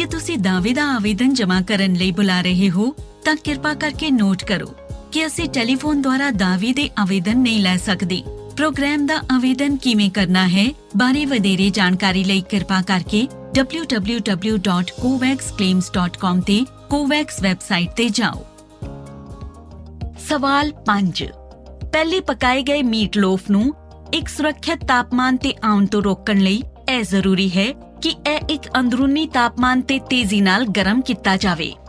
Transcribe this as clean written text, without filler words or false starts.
ਜੇ ਤੁਸੀਂ ਦਾਅਵੇ ਦਾ ਆਵੇਦਨ ਜਮ੍ਹਾਂ ਕਰਨ ਲਈ ਬੁਲਾ ਰਹੇ ਹੋ ਤਾਂ ਕਿਰਪਾ ਕਰਕੇ ਨੋਟ ਕਰੋ ਕਿ ਅਸੀਂ ਟੈਲੀਫੋਨ ਦੁਆਰਾ ਦਾਅਵੇ ਦੇ ਆਵੇਦਨ ਨਹੀਂ ਲੈ ਸਕਦੇ। ਪ੍ਰੋਗਰਾਮ ਦਾ ਆਵੇਦਨ ਕਿਵੇਂ ਕਰਨਾ ਹੈ ਬਾਰੇ ਵਧੇਰੇ ਜਾਣਕਾਰੀ ਲਈ ਕਿਰਪਾ ਕਰਕੇ www.covaxclaims.com ਤੇ ਕੋਵੈਕਸ ਵੈਬਸਾਈਟ ਤੇ ਜਾਓ। ਸਵਾਲ 5। ਪਹਿਲੇ ਪਕਾਏ ਗਏ ਮੀਟ ਲੋਫ ਨੂੰ ਇੱਕ ਸੁਰੱਖਿਅਤ ਤਾਪਮਾਨ ਤੇ ਆਉਣ ਤੋਂ ਰੋਕਣ ਲਈ ਇਹ ਜ਼ਰੂਰੀ ਹੈ ਕਿ ਇਹ ਇੱਕ ਅੰਦਰੂਨੀ ਤਾਪਮਾਨ ਤੇ ਤੇਜ਼ੀ ਨਾਲ ਗਰਮ ਕੀਤਾ ਜਾਵੇ।